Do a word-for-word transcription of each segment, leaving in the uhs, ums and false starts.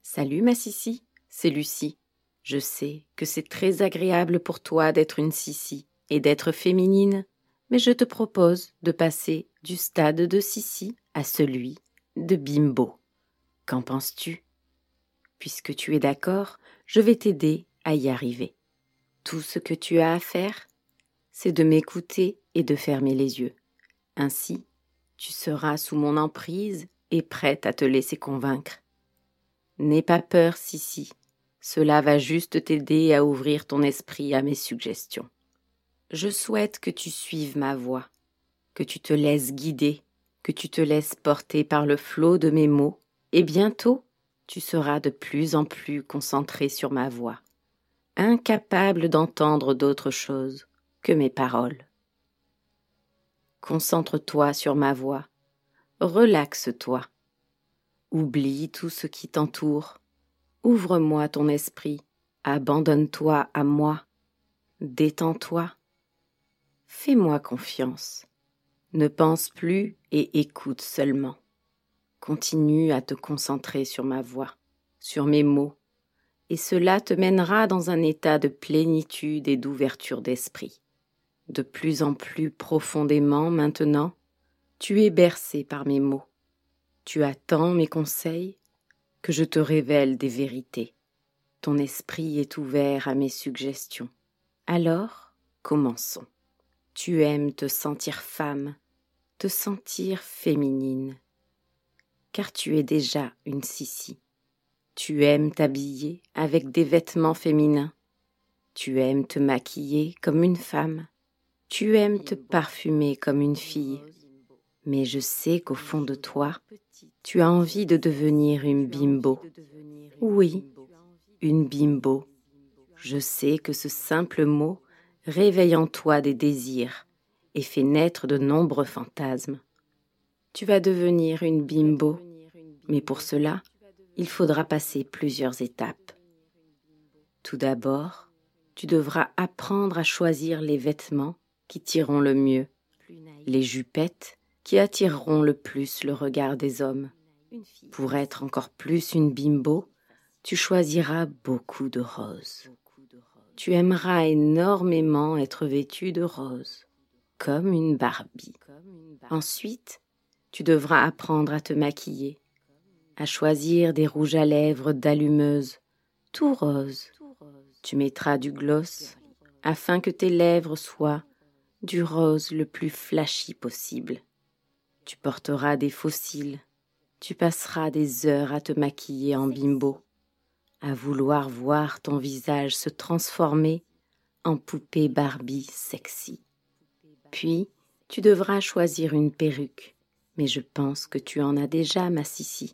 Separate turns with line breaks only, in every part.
Salut ma Sissi, c'est Lucie. Je sais que c'est très agréable pour toi d'être une Sissi et d'être féminine, mais je te propose de passer du stade de Sissi à celui de Bimbo. Qu'en penses-tu? Puisque tu es d'accord, je vais t'aider à y arriver. Tout ce que tu as à faire, c'est de m'écouter et de fermer les yeux. Ainsi, tu seras sous mon emprise et prête à te laisser convaincre. N'aie pas peur, Sissi. Cela va juste t'aider à ouvrir ton esprit à mes suggestions. Je souhaite que tu suives ma voix, que tu te laisses guider, que tu te laisses porter par le flot de mes mots, et bientôt, tu seras de plus en plus concentré sur ma voix, incapable d'entendre d'autre chose que mes paroles. Concentre-toi sur ma voix, relaxe-toi. Oublie tout ce qui t'entoure. Ouvre-moi ton esprit, abandonne-toi à moi, détends-toi. Fais-moi confiance. Ne pense plus et écoute seulement. Continue à te concentrer sur ma voix, sur mes mots, et cela te mènera dans un état de plénitude et d'ouverture d'esprit. De plus en plus profondément maintenant, tu es bercé par mes mots. Tu attends mes conseils, que je te révèle des vérités. Ton esprit est ouvert à mes suggestions. Alors, commençons. Tu aimes te sentir femme, te sentir féminine, car tu es déjà une Sissi. Tu aimes t'habiller avec des vêtements féminins. Tu aimes te maquiller comme une femme. Tu aimes te parfumer comme une fille. Mais je sais qu'au fond de toi, tu as envie de devenir une bimbo. Oui, une bimbo. Je sais que ce simple mot réveille en toi des désirs et fait naître de nombreux fantasmes. Tu vas devenir une bimbo, mais pour cela, il faudra passer plusieurs étapes. Tout d'abord, tu devras apprendre à choisir les vêtements qui t'iront le mieux, les jupettes qui attireront le plus le regard des hommes. Pour être encore plus une bimbo, tu choisiras beaucoup de roses. Tu aimeras énormément être vêtue de rose, comme une Barbie. Ensuite, tu devras apprendre à te maquiller, à choisir des rouges à lèvres d'allumeuse, tout rose. Tu mettras du gloss afin que tes lèvres soient du rose le plus flashy possible. Tu porteras des faux cils, tu passeras des heures à te maquiller en bimbo, à vouloir voir ton visage se transformer en poupée Barbie sexy. Puis, tu devras choisir une perruque, mais je pense que tu en as déjà, ma Sissi.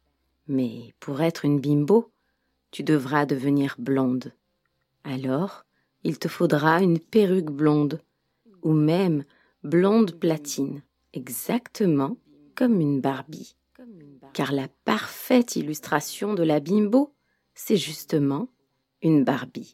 Mais pour être une bimbo, tu devras devenir blonde. Alors, il te faudra une perruque blonde, ou même blonde platine, exactement comme une Barbie. Car la parfaite illustration de la bimbo, c'est justement une Barbie.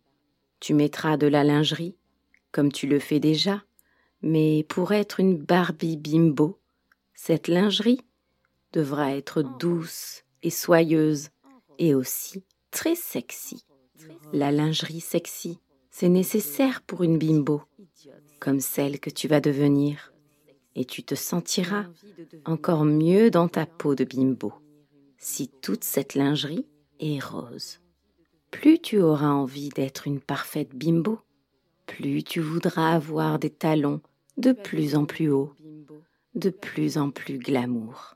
Tu mettras de la lingerie, comme tu le fais déjà, mais pour être une Barbie bimbo, cette lingerie devra être douce et soyeuse et aussi très sexy. La lingerie sexy, c'est nécessaire pour une bimbo, comme celle que tu vas devenir, et tu te sentiras encore mieux dans ta peau de bimbo si toute cette lingerie est rose. Plus tu auras envie d'être une parfaite bimbo, plus tu voudras avoir des talons de plus en plus hauts, de plus en plus glamour.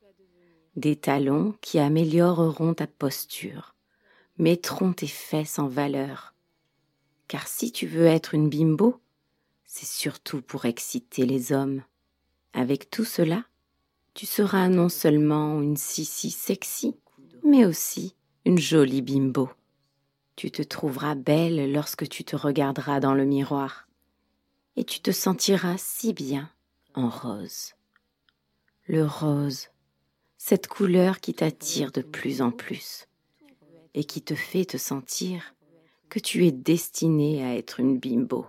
Des talons qui amélioreront ta posture, mettront tes fesses en valeur. Car si tu veux être une bimbo, c'est surtout pour exciter les hommes. Avec tout cela, tu seras non seulement une Sissi sexy, mais aussi une jolie bimbo. Tu te trouveras belle lorsque tu te regarderas dans le miroir, et tu te sentiras si bien en rose. Le rose, cette couleur qui t'attire de plus en plus, et qui te fait te sentir que tu es destinée à être une bimbo.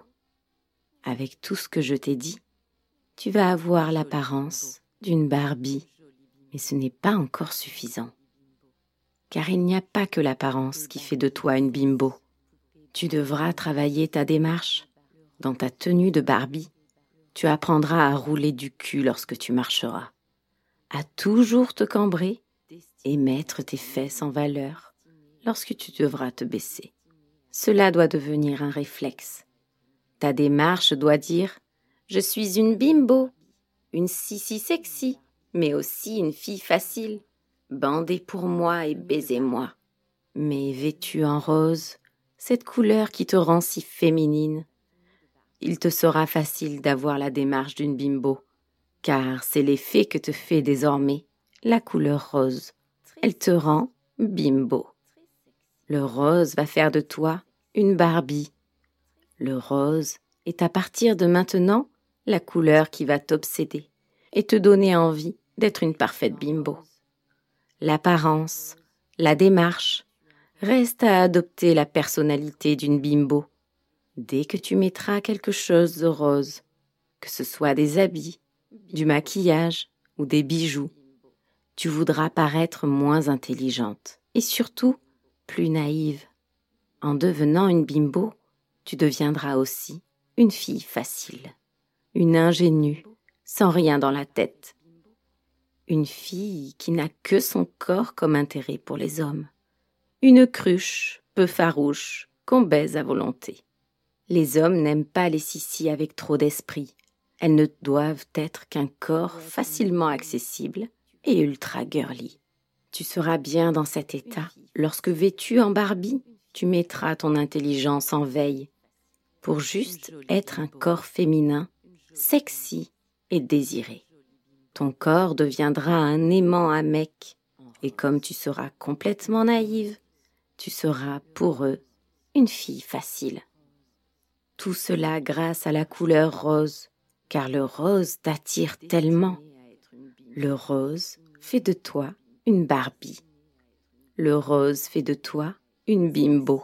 Avec tout ce que je t'ai dit, tu vas avoir l'apparence d'une Barbie, mais ce n'est pas encore suffisant. car il n'y a pas que l'apparence qui fait de toi une bimbo. Tu devras travailler ta démarche. Dans ta tenue de Barbie, tu apprendras à rouler du cul lorsque tu marcheras, à toujours te cambrer et mettre tes fesses en valeur lorsque tu devras te baisser. Cela doit devenir un réflexe. Ta démarche doit dire « Je suis une bimbo, une sissi sexy, mais aussi une fille facile. Bandez pour moi et baisez-moi. » Mais vêtue en rose, cette couleur qui te rend si féminine, il te sera facile d'avoir la démarche d'une bimbo, car c'est l'effet que te fait désormais la couleur rose. Elle te rend bimbo. Le rose va faire de toi une Barbie. Le rose est à partir de maintenant la couleur qui va t'obséder et te donner envie d'être une parfaite bimbo. L'apparence, la démarche, reste à adopter la personnalité d'une bimbo. Dès que tu mettras quelque chose de rose, que ce soit des habits, du maquillage ou des bijoux, tu voudras paraître moins intelligente et surtout plus naïve. En devenant une bimbo, tu deviendras aussi une fille facile, une ingénue, sans rien dans la tête. Une fille qui n'a que son corps comme intérêt pour les hommes. Une cruche peu farouche qu'on baise à volonté. Les hommes n'aiment pas les sissis avec trop d'esprit. Elles ne doivent être qu'un corps facilement accessible et ultra girly. Tu seras bien dans cet état lorsque, vêtue en Barbie, tu mettras ton intelligence en veille pour juste être un corps féminin, sexy et désiré. Ton corps deviendra un aimant à mec et comme tu seras complètement naïve, tu seras pour eux une fille facile. Tout cela grâce à la couleur rose, car le rose t'attire tellement. Le rose fait de toi une Barbie. Le rose fait de toi une bimbo.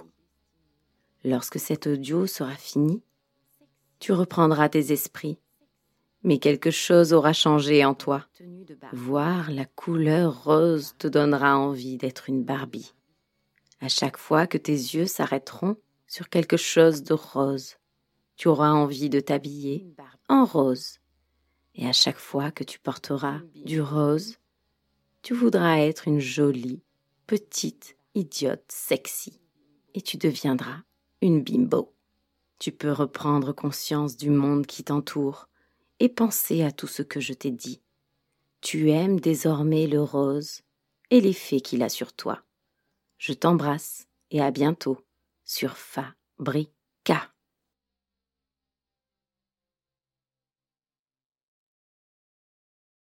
Lorsque cet audio sera fini, tu reprendras tes esprits, mais quelque chose aura changé en toi. Voir la couleur rose te donnera envie d'être une Barbie. À chaque fois que tes yeux s'arrêteront sur quelque chose de rose, tu auras envie de t'habiller en rose. Et à chaque fois que tu porteras du rose, tu voudras être une jolie, petite, idiote, sexy. Et tu deviendras une bimbo. Tu peux reprendre conscience du monde qui t'entoure et penser à tout ce que je t'ai dit. Tu aimes désormais le rose et l'effet qu'il a sur toi. Je t'embrasse et à bientôt sur Fabri.